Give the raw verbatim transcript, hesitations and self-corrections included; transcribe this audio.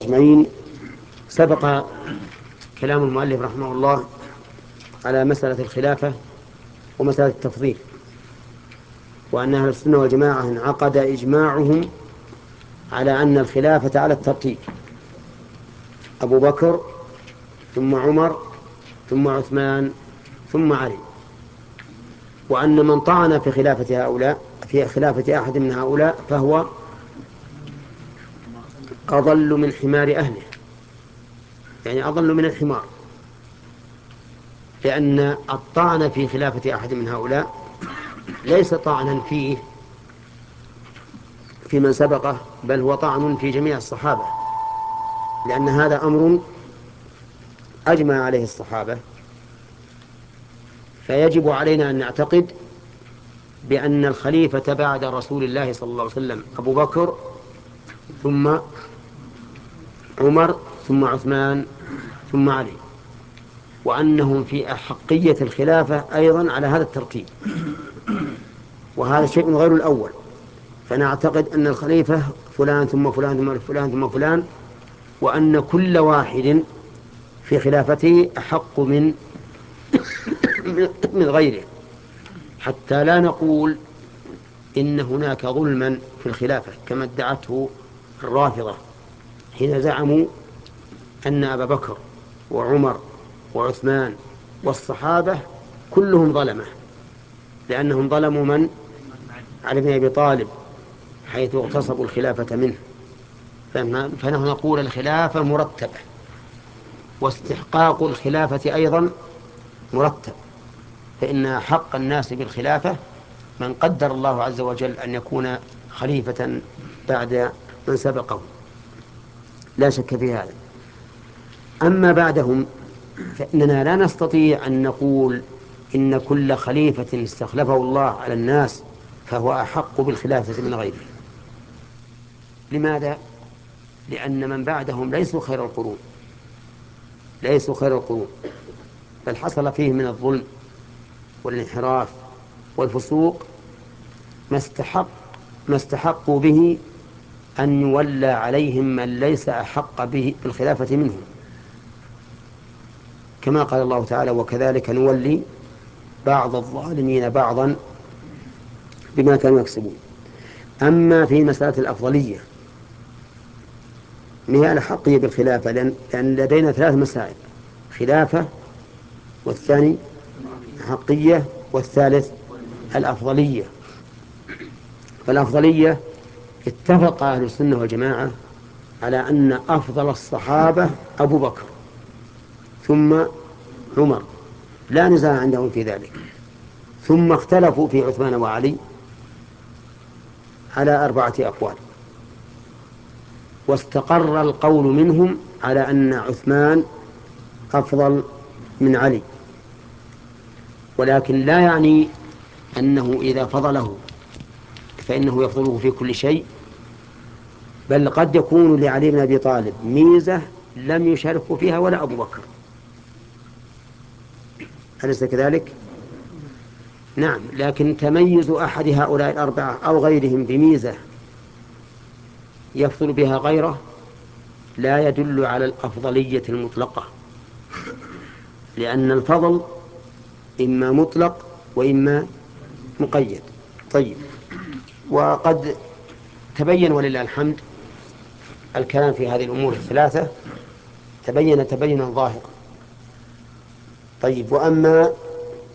أجمعين. سبق كلام المؤلف رحمه الله على مسألة الخلافة ومسألة التفضيل، وأن أهل السنة والجماعة انعقد إجماعهم على أن الخلافة على الترتيب: أبو بكر ثم عمر ثم عثمان ثم علي، وأن من طعن في خلافة هؤلاء في خلافة أحد من هؤلاء فهو أضل من حمار أهله، يعني أضل من الحمار، لأن الطعن في خلافة أحد من هؤلاء ليس طعنا فيه في من سبقه، بل هو طعن في جميع الصحابة، لأن هذا أمر أجمع عليه الصحابة. فيجب علينا أن نعتقد بأن الخليفة بعد رسول الله صلى الله عليه وسلم أبو بكر ثم عمر ثم عثمان ثم علي، وأنهم في أحقية الخلافة أيضا على هذا الترتيب، وهذا شيء غير الأول. فنعتقد أن الخليفة فلان ثم فلان ثم فلان ثم فلان، وأن كل واحد في خلافته أحق من من غيره، حتى لا نقول إن هناك ظلما في الخلافة كما ادعته الرافضة حين زعموا أن أبا بكر وعمر وعثمان والصحابة كلهم ظلمة، لأنهم ظلموا من؟ علي بن أبي طالب، حيث اغتصبوا الخلافة منه. فنحن نقول الخلافة مرتبة، واستحقاق الخلافة أيضا مرتب، فإن حق الناس بالخلافة من قدر الله عز وجل أن يكون خليفة بعد من سبقه، لا شك في هذا. أما بعدهم فإننا لا نستطيع أن نقول إن كل خليفة استخلفه الله على الناس فهو أحق بالخلافة من غيره. لماذا؟ لأن من بعدهم ليسوا خير القرون، ليسوا خير القرون، بل حصل فيه من الظلم والانحراف والفسوق ما استحق ما استحقوا به أن يولى عليهم من ليس أحق به بالخلافة منهم، كما قال الله تعالى: وكذلك نولي بعض الظالمين بعضا بما كانوا يكسبون. أما في مسألة الأفضلية هي الأحقية بالخلافة، لأن لدينا ثلاث مسائل: خلافة، والثاني أحقية، والثالث الأفضلية. فالأفضلية اتفق أهل السنة والجماعة على أن أفضل الصحابة أبو بكر ثم عمر، لا نزاع عندهم في ذلك. ثم اختلفوا في عثمان وعلي على أربعة أقوال، واستقر القول منهم على أن عثمان أفضل من علي، ولكن لا يعني أنه إذا فضله فإنه يفضله في كل شيء، بل قد يكون لعلي بن أبي طالب ميزة لم يشاركه فيها ولا أبو بكر. أليس كذلك؟ نعم، لكن تميز أحد هؤلاء الأربعة أو غيرهم بميزة يفضل بها غيره لا يدل على الأفضلية المطلقة، لأن الفضل إما مطلق وإما مقيد. طيب، وقد تبين ولله الحمد الكلام في هذه الأمور الثلاثة، تبين تبينا ظاهرا. طيب، وأما